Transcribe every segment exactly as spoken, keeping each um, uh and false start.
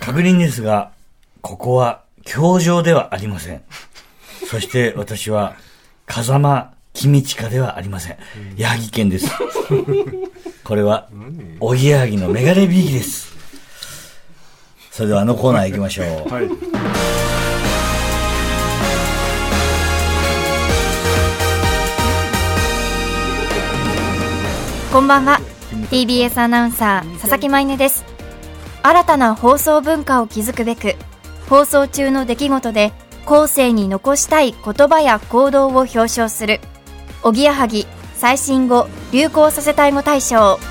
確認ですが、ここは教場ではありません。そして私は風間公親ではありません。矢作県です。これはおぎやはぎのメガネビーキです。それではあのコーナー行きましょう。はい。 こんばんは。 ティービーエス アナウンサー佐々木舞音です。新たな放送文化を築くべく、放送中の出来事で後世に残したい言葉や行動を表彰するおぎやはぎ最新語・流行させたい語大賞。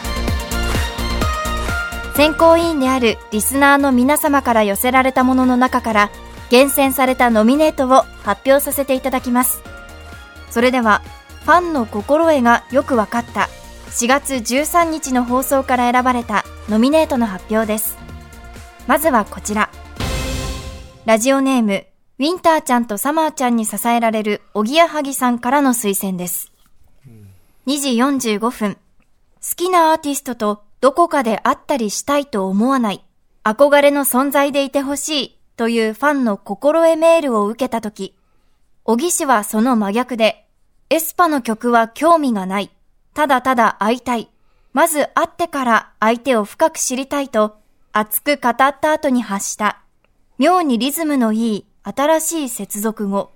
選考委員であるリスナーの皆様から寄せられたものの中から厳選されたノミネートを発表させていただきます。それではファンの心得がよく分かったしがつじゅうさんにちの放送から選ばれたノミネートの発表です。まずはこちら。ラジオネームウィンターちゃんとサマーちゃんに支えられるおぎやはぎさんからの推薦です。にじよんじゅうごふん、好きなアーティストとどこかで会ったりしたいと思わない、憧れの存在でいてほしいというファンの心得メールを受けたとき、小木氏はその真逆で、エスパの曲は興味がない、ただただ会いたい、まず会ってから相手を深く知りたいと熱く語った後に発した妙にリズムのいい新しい接続語。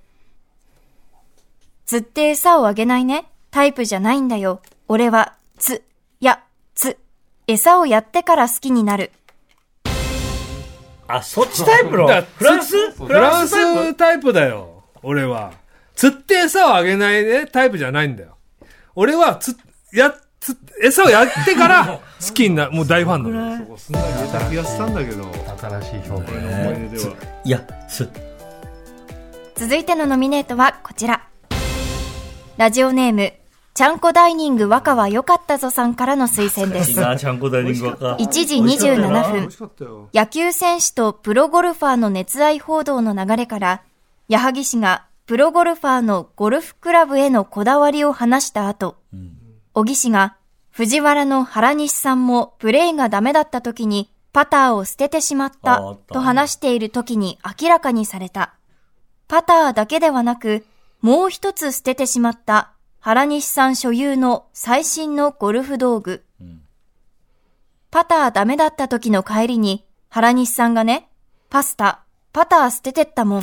釣って餌をあげないね、タイプじゃないんだよ、俺はつやつ、餌をやってから好きになる。 あ、そっちタイプのフランスフランスタイプだよ。俺は釣って餌をあげないねタイプじゃないんだよ。俺はつやつ餌をやってから好きになる、もう大ファンなの。そこすんなり言えた気がしたんだけど、 新しい表現の思い出では。 いや、す続いてのノミネートはこちら。ラジオネームちゃんこダイニング若は良かったぞさんからの推薦です。 ちゃんこダイニング若いちじにじゅうななふん、野球選手とプロゴルファーの熱愛報道の流れから、矢作氏がプロゴルファーのゴルフクラブへのこだわりを話した後、小木氏が藤原の原西さんもプレーがダメだった時にパターを捨ててしまったと話している時に明らかにされた。パターだけではなく、もう一つ捨ててしまった原西さん所有の最新のゴルフ道具。うん、パターダメだった時の帰りに原西さんがね、パスタ、パター捨ててったもん。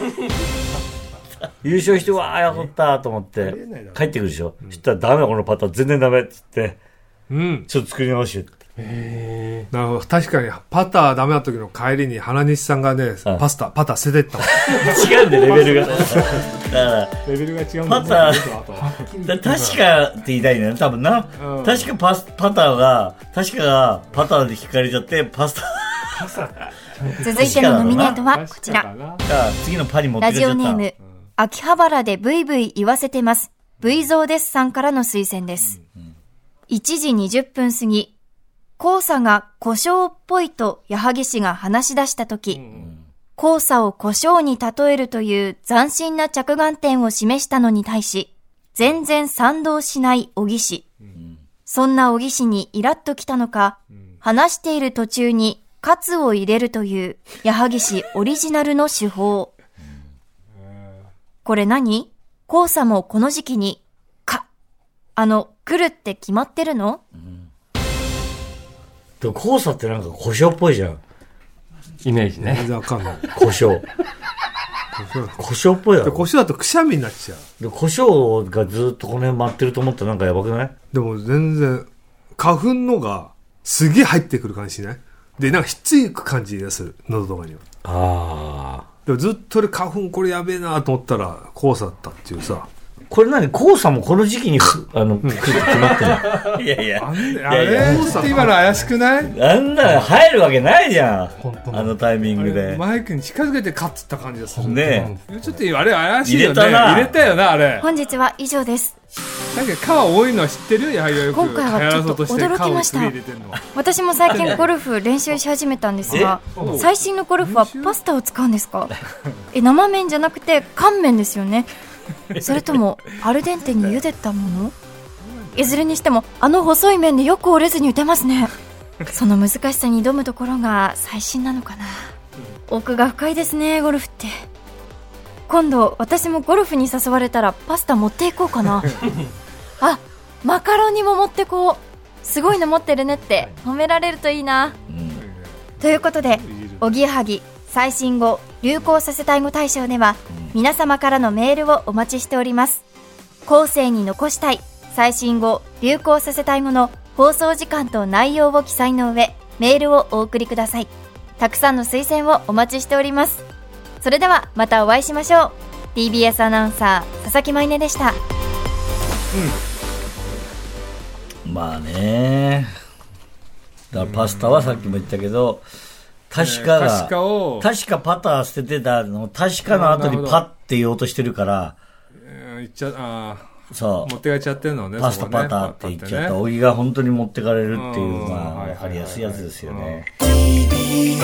優勝してわーやったと思って帰ってくるでしょ。うん、そしたらダメだこのパター全然ダメって言って、うん、ちょっと作り直して。 へー、なるほど。確かにパターダメだった時の帰りに原西さんがね、パスタパター捨ててったもん。 違うんだよレベルが。だからレベルが違うんだよ。 パター確かって言いたいんだよね多分な。うん、確かパスパターが確かがパターで引かれちゃってパスタ。 続いてのノミネートはこちら。 次のパリ持ってくれちゃった。 ラジオネーム秋葉原でブイブイ言わせてます V ゾーですさんからの推薦です。うんうん、いちじにじゅっぷん過ぎ、黄砂が胡椒っぽいと矢作氏が話し出したとき、うん、黄砂を胡椒に例えるという斬新な着眼点を示したのに対し、全然賛同しない小木氏。うん、そんな小木氏にイラッときたのか、うん、話している途中にカツを入れるという矢作氏オリジナルの手法。これ何？黄砂もこの時期に、か、あの、来るって決まってるの？うん、 でも黄砂ってなんか胡椒っぽいじゃん。 イメージね。 全然わかんない。 胡椒。胡椒っぽいやろ。 胡椒だとくしゃみになっちゃう。 で胡椒がずっとこの辺待ってると思ったらなんかやばくない？ でも全然、花粉のがすげえ入ってくる感じしない？で、なんかひっついく感じがする。喉とかには。ああ。でもずっと花粉これやべえなと思ったら黄砂だったっていうさ。 これ何？黄砂もこの時期にあの来るって決まってる。いやいや。 あれ、あれ黄砂って今の怪しくない？ あんな入るわけないじゃん。あのタイミングで。 マイクに近づけてカッつった感じがする。 ねえ。ちょっとあれ怪しいよね。 入れたな。 入れたよなあれ。 本日は以上です。 だけど蚊は多いのは知ってる？やはりよく今回はちょっと驚きました。私も最近ゴルフ練習し始めたんですが、最新のゴルフはパスタを使うんですか？え、生麺じゃなくて乾麺ですよね。それともアルデンテに茹でたもの？いずれにしてもあの細い麺でよく折れずに打てますね。 その難しさに挑むところが最新なのかな。奥が深いですね、ゴルフって。今度私もゴルフに誘われたらパスタ持っていこうかな。あ、マカロニも持ってこう。すごいの持ってるねって褒められるといいな、うん、ということで、おぎやはぎ最新語流行させたい語大賞では、うん、皆様からのメールをお待ちしております。後世に残したい最新語流行させたい語の放送時間と内容を記載の上、メールをお送りください。たくさんの推薦をお待ちしております。それではまたお会いしましょう。 ティービーエス アナウンサー佐々木舞音でした。 うん、まあね、だからパスタはさっきも言ったけど、確かが、確かを確かパター捨ててたの確かの後にパッて言おうとしてるから、 言っちゃあそう持ってかれちゃってるのね。 パスタパターって言っちゃった。小木が本当に持ってかれるっていう、まあ分かりやすいやつですよね。